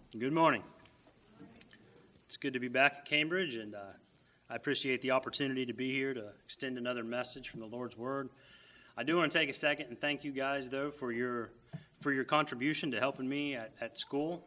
Good morning. It's good to be back at Cambridge, and I appreciate the opportunity to be here to extend another message from the Lord's Word. I do want to take a second and thank you guys, though, for your contribution to helping me at school.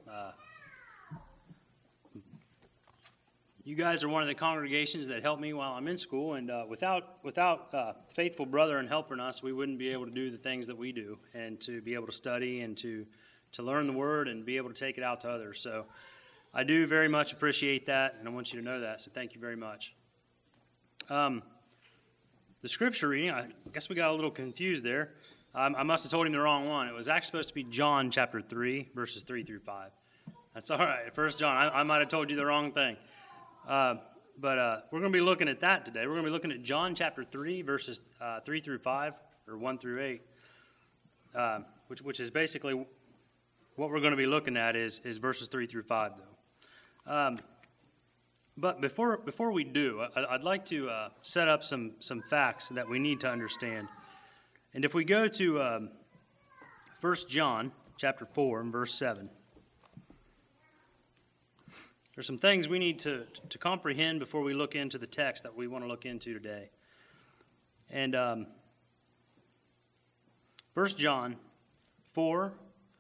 You guys are one of the congregations that help me while I'm in school, and without faithful brother and helping us, we wouldn't be able to do the things that we do, and to be able to study and to learn the Word and be able to take it out to others. So I do very much appreciate that, and I want you to know that, so thank you very much. The scripture reading, I guess we got a little confused there. I must have told him the wrong one. It was actually supposed to be John chapter 3, verses 3 through 5. That's all right. 1 John, I might have told you the wrong thing. But we're going to be looking at that today. We're going to be looking at John chapter 3, verses 3 through 5, or 1 through 8, which is basically what we're going to be looking at is verses 3 through 5, though. But before we do, I'd like to set up some facts that we need to understand. And if we go to 1 John chapter 4 and verse 7, there's some things we need to comprehend before we look into the text that we want to look into today. And 1 John 4,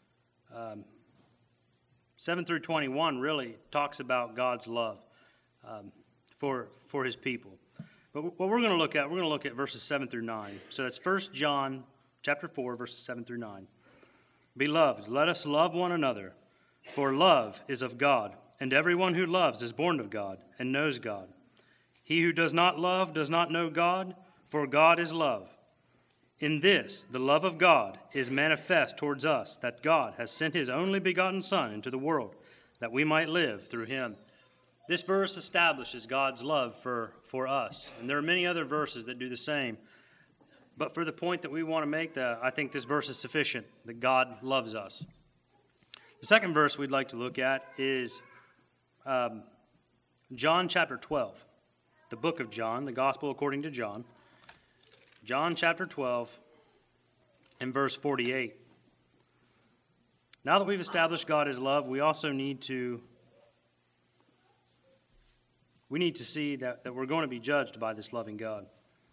7 through 21 really talks about God's love for his people. But what we're going to look at verses 7 through 9. So that's 1 John chapter 4, verses 7 through 9. Beloved, let us love one another, for love is of God, and everyone who loves is born of God and knows God. He who does not love does not know God, for God is love. In this, the love of God is manifest towards us, that God has sent his only begotten Son into the world, that we might live through him. This verse establishes God's love for us, and there are many other verses that do the same. But for the point that we want to make, I think this verse is sufficient, that God loves us. The second verse we'd like to look at is John chapter 12, the book of John, the Gospel according to John. John chapter 12 and verse 48. Now that we've established God as love, we also need to see that we're going to be judged by this loving God.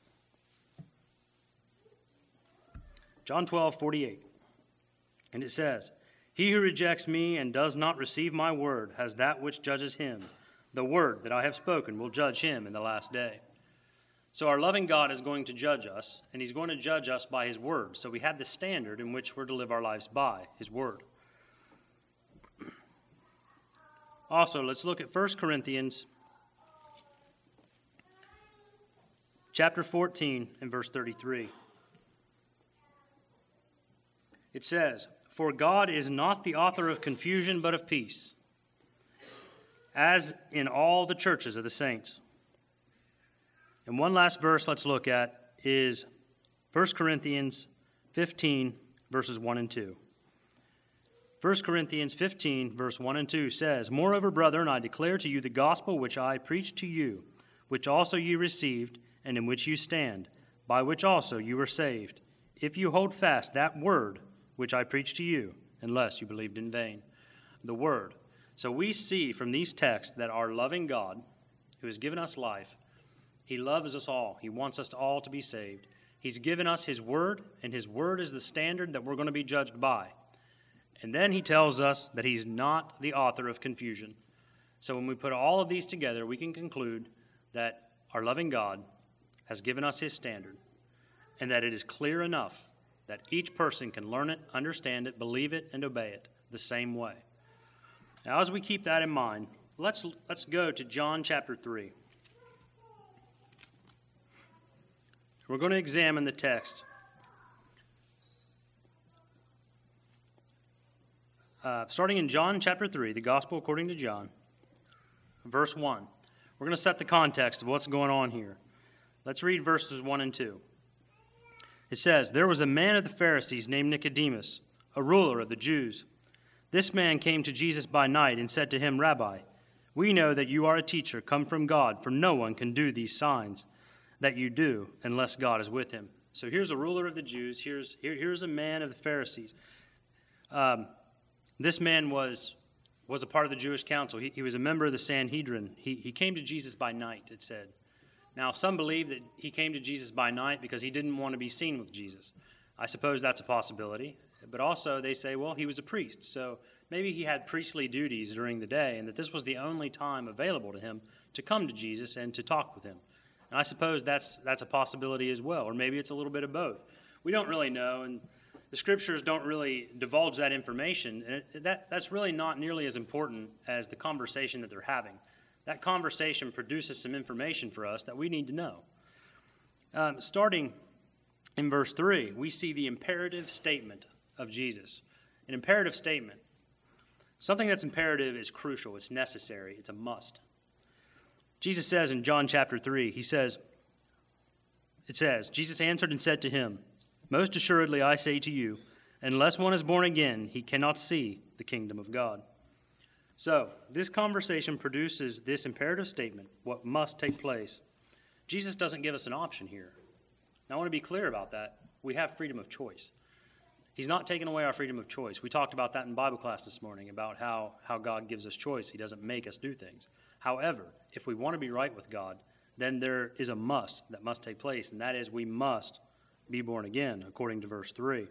John 12, 48. And it says, He who rejects me and does not receive my word has that which judges him. The word that I have spoken will judge him in the last day. So our loving God is going to judge us, and he's going to judge us by his word. So we have the standard in which we're to live our lives by, his word. Also, let's look at 1 Corinthians chapter 14 and verse 33. It says, For God is not the author of confusion, but of peace, as in all the churches of the saints. And one last verse let's look at is 1 Corinthians 15, verses 1 and 2. 1 Corinthians 15, verse 1 and 2 says, Moreover, brethren, I declare to you the gospel which I preached to you, which also you received, and in which you stand, by which also you were saved, if you hold fast that word which I preached to you, unless you believed in vain. The word. So we see from these texts that our loving God, who has given us life, he loves us all. He wants us all to be saved. He's given us his word, and his word is the standard that we're going to be judged by. And then he tells us that he's not the author of confusion. So when we put all of these together, we can conclude that our loving God has given us his standard, and that it is clear enough that each person can learn it, understand it, believe it, and obey it the same way. Now, as we keep that in mind, let's go to John chapter 3. We're going to examine the text. Starting in John chapter 3, the Gospel according to John, verse 1. We're going to set the context of what's going on here. Let's read verses 1 and 2. It says, There was a man of the Pharisees named Nicodemus, a ruler of the Jews. This man came to Jesus by night and said to him, Rabbi, we know that you are a teacher come from God, for no one can do these signs that you do unless God is with him. So here's a ruler of the Jews. Here's a man of the Pharisees. This man was was a part of the Jewish council. He was a member of the Sanhedrin. He came to Jesus by night, it said. Now, some believe that he came to Jesus by night because he didn't want to be seen with Jesus. I suppose that's a possibility. But also they say, well, he was a priest, so maybe he had priestly duties during the day, and that this was the only time available to him to come to Jesus and to talk with him. And I suppose that's a possibility as well, or maybe it's a little bit of both. We don't really know, and the Scriptures don't really divulge that information, and that's really not nearly as important as the conversation that they're having. That conversation produces some information for us that we need to know. Starting in verse 3, we see the imperative statement of Jesus. An imperative statement. Something that's imperative is crucial, it's necessary, it's a must. Jesus says in John chapter 3, it says, Jesus answered and said to him, most assuredly I say to you, unless one is born again, he cannot see the kingdom of God. So, this conversation produces this imperative statement, what must take place. Jesus doesn't give us an option here. Now, I want to be clear about that. We have freedom of choice. He's not taking away our freedom of choice. We talked about that in Bible class this morning, about how God gives us choice. He doesn't make us do things. However, if we want to be right with God, then there is a must that must take place, and that is we must be born again, according to verse 3.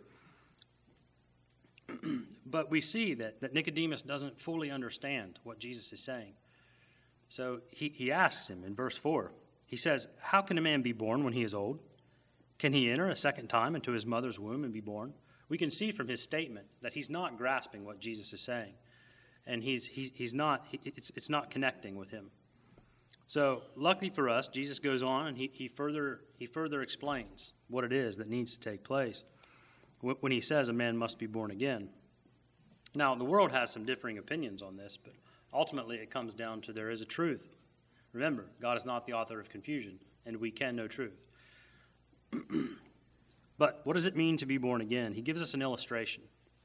But we see that Nicodemus doesn't fully understand what Jesus is saying. So he asks him in verse 4. He says, how can a man be born when he is old? Can he enter a second time into his mother's womb and be born? We can see from his statement that he's not grasping what Jesus is saying, and it's not connecting with him. So, luckily for us, Jesus goes on and he further explains what it is that needs to take place when he says a man must be born again. Now, the world has some differing opinions on this, but ultimately it comes down to there is a truth. Remember, God is not the author of confusion, and we can know truth. But what does it mean to be born again? He gives us an illustration.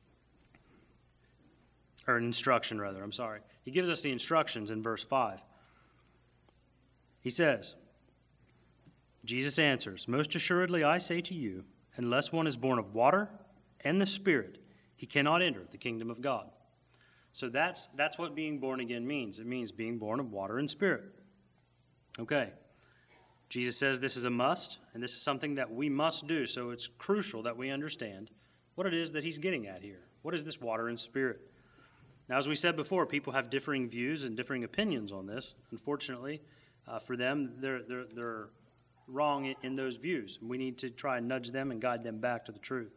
Or an instruction, rather, I'm sorry. He gives us the instructions in verse 5. He says, Jesus answers, most assuredly I say to you, unless one is born of water and the Spirit, he cannot enter the kingdom of God. So that's what being born again means. It means being born of water and Spirit. Okay. Jesus says this is a must, and this is something that we must do, so it's crucial that we understand what it is that he's getting at here. What is this water and Spirit? Now, as we said before, people have differing views and differing opinions on this. Unfortunately, for them, they're wrong in those views. We need to try and nudge them and guide them back to the truth.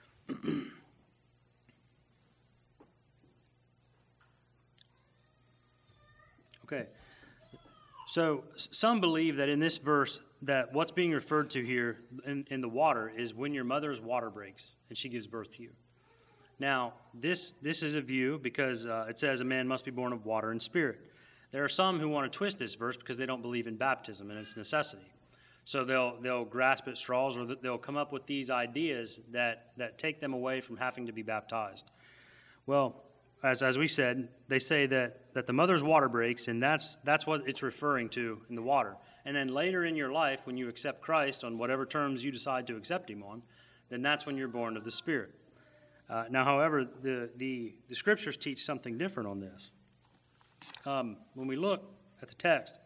Okay. So some believe that in this verse that what's being referred to here in the water is when your mother's water breaks and she gives birth to you. Now, this is a view because it says a man must be born of water and Spirit. There are some who want to twist this verse because they don't believe in baptism and its necessity. So they'll grasp at straws, or they'll come up with these ideas that take them away from having to be baptized. Well, as we said, they say that the mother's water breaks, and that's what it's referring to in the water. And then later in your life, when you accept Christ on whatever terms you decide to accept him on, then that's when you're born of the Spirit. Now, however, the Scriptures teach something different on this. When we look at the text,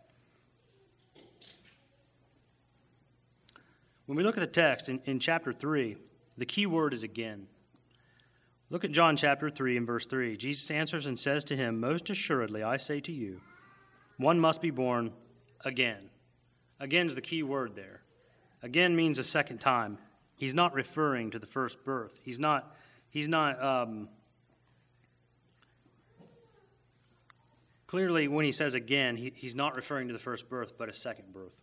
in chapter 3, the key word is again. Look at John chapter 3 and verse 3. Jesus answers and says to him, most assuredly I say to you, one must be born again. Again is the key word there. Again means a second time. He's not referring to the first birth. He's not clearly when he says again, he's not referring to the first birth, but a second birth.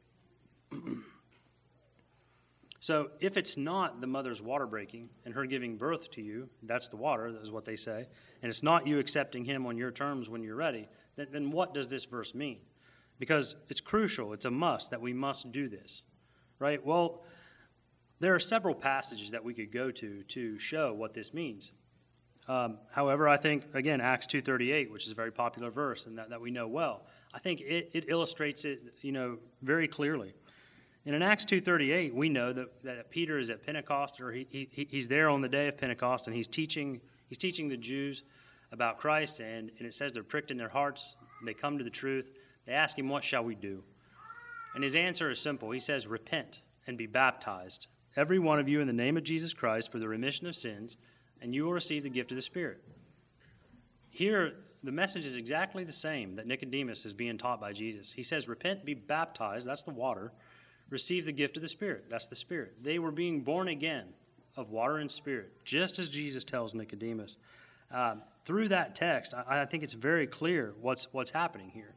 So if it's not the mother's water breaking and her giving birth to you, that's the water, that is what they say, and it's not you accepting him on your terms when you're ready, then what does this verse mean? Because it's crucial, it's a must that we must do this, right? Well, there are several passages that we could go to show what this means. However, I think, again, Acts 2:38, which is a very popular verse and that we know well, I think it illustrates it, very clearly. And in Acts 2:38, we know that Peter is at Pentecost, or he's there on the day of Pentecost, and he's teaching the Jews about Christ, and it says they're pricked in their hearts. They come to the truth. They ask him, what shall we do? And his answer is simple. He says, repent and be baptized, every one of you, in the name of Jesus Christ for the remission of sins, and you will receive the gift of the Spirit. Here, the message is exactly the same that Nicodemus is being taught by Jesus. He says, repent, be baptized, that's the water, receive the gift of the Spirit, that's the Spirit. They were being born again of water and Spirit, just as Jesus tells Nicodemus. Through that text, I think it's very clear what's happening here.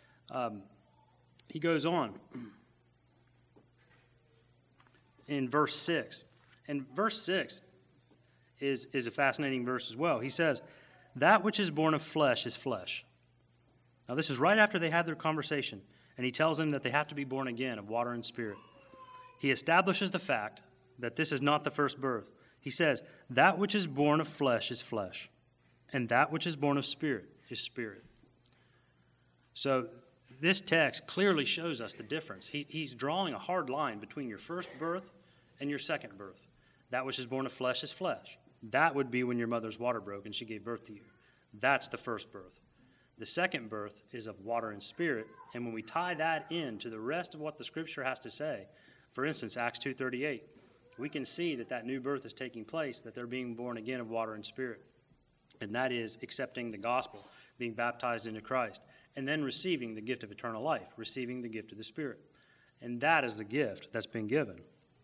He goes on in verse 6. And verse 6 is a fascinating verse as well. He says, that which is born of flesh is flesh. Now, this is right after they had their conversation, and he tells them that they have to be born again of water and Spirit. He establishes the fact that this is not the first birth. He says, that which is born of flesh is flesh, and that which is born of Spirit is spirit. So this text clearly shows us the difference. He's drawing a hard line between your first birth and your second birth. That which is born of flesh is flesh. That would be when your mother's water broke and she gave birth to you. That's the first birth. The second birth is of water and Spirit, and when we tie that in to the rest of what the Scripture has to say, for instance, Acts 2:38, we can see that new birth is taking place, that they're being born again of water and Spirit. And that is accepting the gospel, being baptized into Christ, and then receiving the gift of eternal life, receiving the gift of the Spirit. And that is the gift that's been given.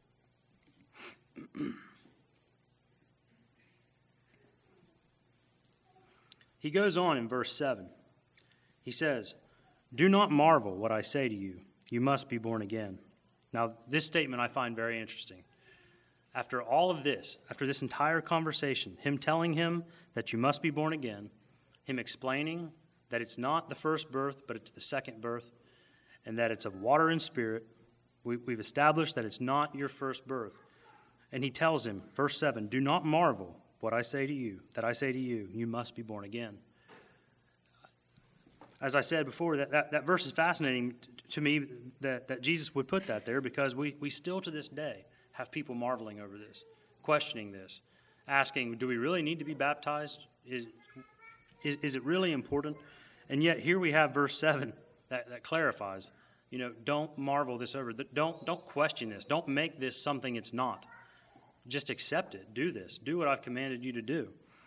He goes on in verse 7. He says, do not marvel what I say to you. You must be born again. Now, this statement I find very interesting. After all of this, after this entire conversation, him telling him that you must be born again, him explaining that it's not the first birth, but it's the second birth, and that it's of water and Spirit, we've established that it's not your first birth. And he tells him, verse 7, do not marvel what I say to you, that I say to you, you must be born again. As I said before, that verse is fascinating to me that Jesus would put that there, because we still to this day have people marveling over this, questioning this, asking, do we really need to be baptized? Is it really important? And yet here we have verse 7 that clarifies, don't marvel this over. Don't question this. Don't make this something it's not. Just accept it. Do this. Do what I've commanded you to do.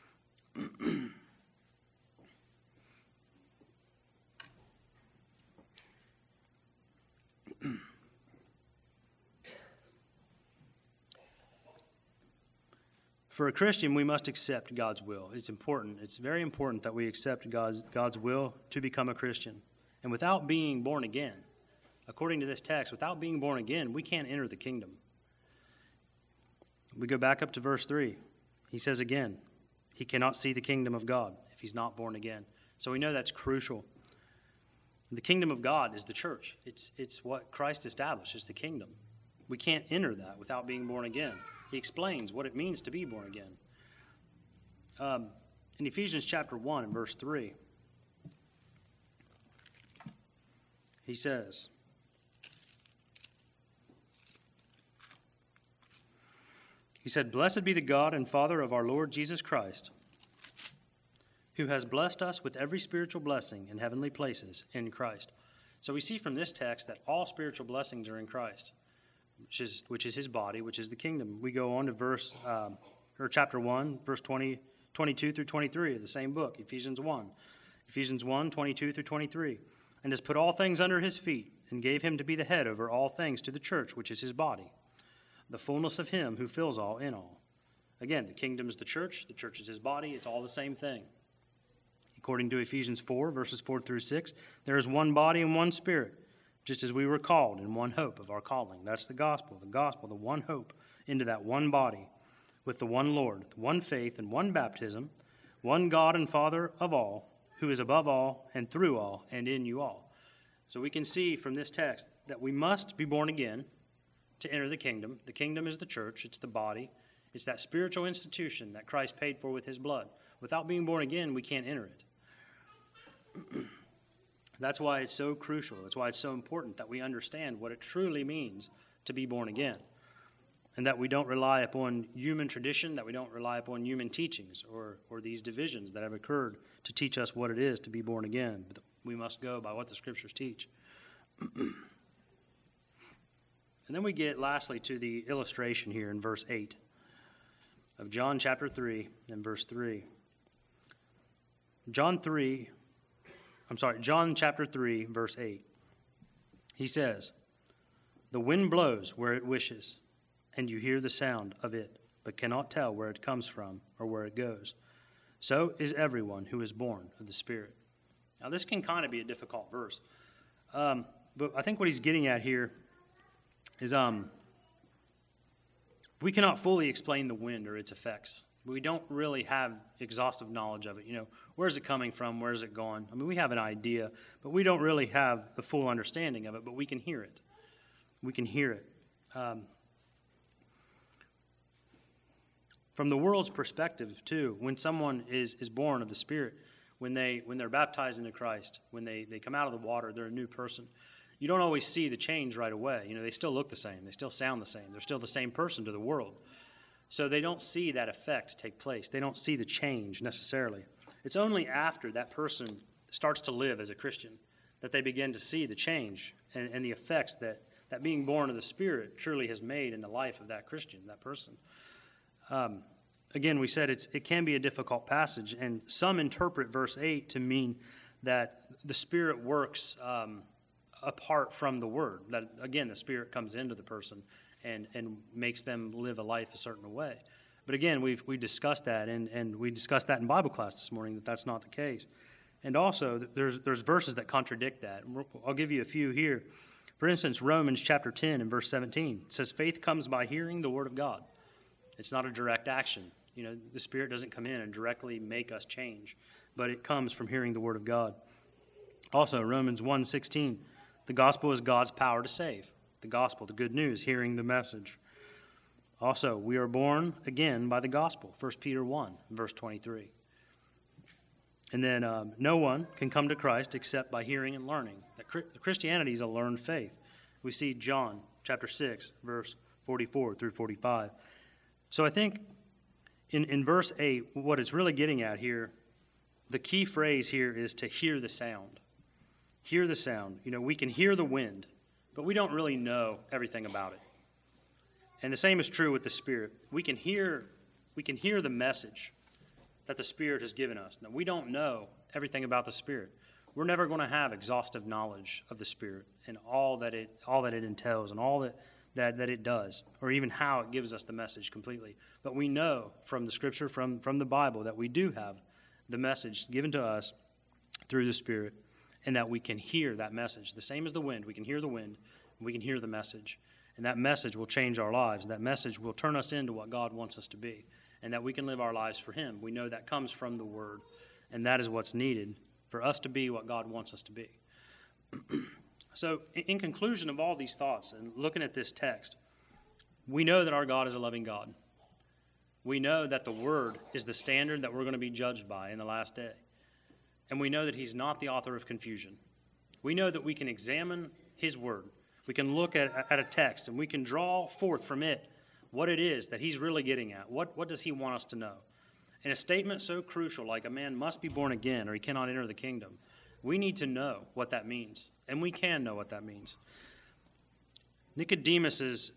For a Christian, we must accept God's will. It's important. It's very important that we accept God's will to become a Christian. And without being born again, according to this text, without being born again, we can't enter the kingdom. We go back up to verse 3. He says again, he cannot see the kingdom of God if he's not born again. So we know that's crucial. The kingdom of God is the church. It's what Christ established, is the kingdom. We can't enter that without being born again. He explains what it means to be born again. In Ephesians chapter 1 and verse 3, he says, blessed be the God and Father of our Lord Jesus Christ, who has blessed us with every spiritual blessing in heavenly places in Christ. So we see from this text that all spiritual blessings are in Christ, which is his body, which is the kingdom. We go on to chapter 1, verse 22 through 23 of the same book, Ephesians 1. Ephesians 1, 22 through 23. And has put all things under his feet, and gave him to be the head over all things to the church, which is his body, the fullness of him who fills all in all. Again, the kingdom is the church is his body, it's all the same thing. According to Ephesians 4, verses 4 through 6, there is one body and one Spirit, just as we were called in one hope of our calling. That's the gospel, the one hope into that one body, with the one Lord, the one faith and one baptism, one God and Father of all, who is above all and through all and in you all. So we can see from this text that we must be born again to enter the kingdom. The kingdom is the church, it's the body, it's that spiritual institution that Christ paid for with his blood. Without being born again, we can't enter it. That's why it's so crucial. That's why it's so important that we understand what it truly means to be born again. and that we don't rely upon human tradition, that we don't rely upon human teachings or these divisions that have occurred to teach us what it is to be born again. But we must go by what the Scriptures teach. And then we get lastly to the illustration here in verse 8 of John chapter 3 and verse 3. John chapter 3, verse 8. He says, "The wind blows where it wishes, and you hear the sound of it, but cannot tell where it comes from or where it goes. So is everyone who is born of the Spirit." Now, this can kind of be a difficult verse. But I think what he's getting at here is we cannot fully explain the wind or its effects. We don't really have exhaustive knowledge of it. Where's it coming from? Where's it going? I mean, we have an idea, but we don't really have the full understanding of it, but we can hear it. We can hear it. From the world's perspective, too, when someone is born of the Spirit, when they're baptized into Christ, when they come out of the water, they're a new person. You don't always see the change right away. They still look the same. They still sound the same. They're still the same person to the world. So they don't see that effect take place. They don't see the change necessarily. It's only after that person starts to live as a Christian that they begin to see the change and the effects that being born of the Spirit truly has made in the life of that Christian, that person. Again, we said it can be a difficult passage, and some interpret verse 8 to mean that the Spirit works apart from the Word. That, again, the Spirit comes into the person and makes them live a life a certain way. But again, we discussed that, and we discussed that in Bible class this morning, that's not the case. And also, there's verses that contradict that. I'll give you a few here. For instance, Romans chapter 10 and verse 17 says, "Faith comes by hearing the Word of God." It's not a direct action. The Spirit doesn't come in and directly make us change, but it comes from hearing the Word of God. Also, Romans 1:16, the gospel is God's power to save. The gospel, the good news, hearing the message. Also, we are born again by the gospel. 1 Peter 1, verse 23. And then no one can come to Christ except by hearing and learning. Christianity is a learned faith. We see John chapter 6, verse 44 through 45. So I think in verse 8, what it's really getting at here, the key phrase here is to hear the sound. Hear the sound. We can hear the wind, but we don't really know everything about it. And the same is true with the Spirit. We can hear the message that the Spirit has given us. Now, we don't know everything about the Spirit. We're never going to have exhaustive knowledge of the Spirit and all that it entails and all that it does, or even how it gives us the message completely. But we know from the Scripture, from the Bible, that we do have the message given to us through the Spirit, and that we can hear that message. The same as the wind. We can hear the wind, and we can hear the message. And that message will change our lives. That message will turn us into what God wants us to be, and that we can live our lives for Him. We know that comes from the Word, and that is what's needed for us to be what God wants us to be. So, in conclusion of all these thoughts, and looking at this text, we know that our God is a loving God. We know that the Word is the standard that we're going to be judged by in the last day. And we know that He's not the author of confusion. We know that we can examine His Word. We can look at a text, and we can draw forth from it what it is that He's really getting at. What does He want us to know? In a statement so crucial, like a man must be born again or he cannot enter the kingdom, we need to know what that means. And we can know what that means. Nicodemus's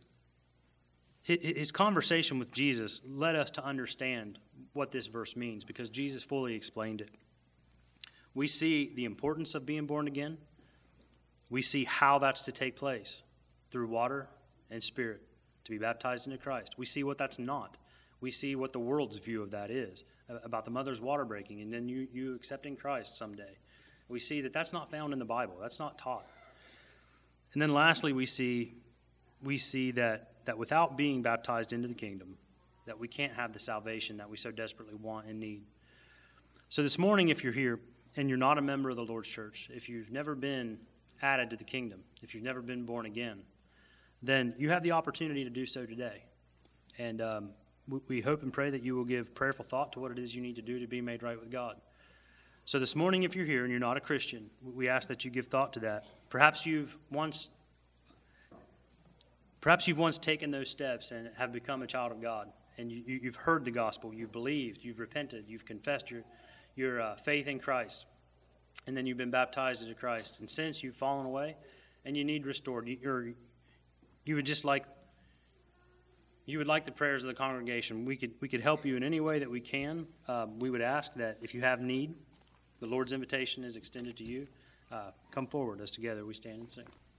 his conversation with Jesus led us to understand what this verse means, because Jesus fully explained it. We see the importance of being born again. We see how that's to take place through water and Spirit, to be baptized into Christ. We see what that's not. We see what the world's view of that is, about the mother's water breaking and then you accepting Christ someday. We see that that's not found in the Bible. That's not taught. And then lastly, we see that without being baptized into the kingdom, that we can't have the salvation that we so desperately want and need. So this morning, if you're here and you're not a member of the Lord's church, if you've never been added to the kingdom, if you've never been born again, then you have the opportunity to do so today. And we hope and pray that you will give prayerful thought to what it is you need to do to be made right with God. So this morning, if you're here and you're not a Christian, we ask that you give thought to that. Perhaps you've once Perhaps you've once taken those steps and have become a child of God, and you've heard the gospel, you've believed, you've repented, you've confessed your faith in Christ, and then you've been baptized into Christ. And since you've fallen away and you need restored, you would like the prayers of the congregation. We could help you in any way that we can. We would ask that if you have need, the Lord's invitation is extended to you. Come forward as together we stand and sing.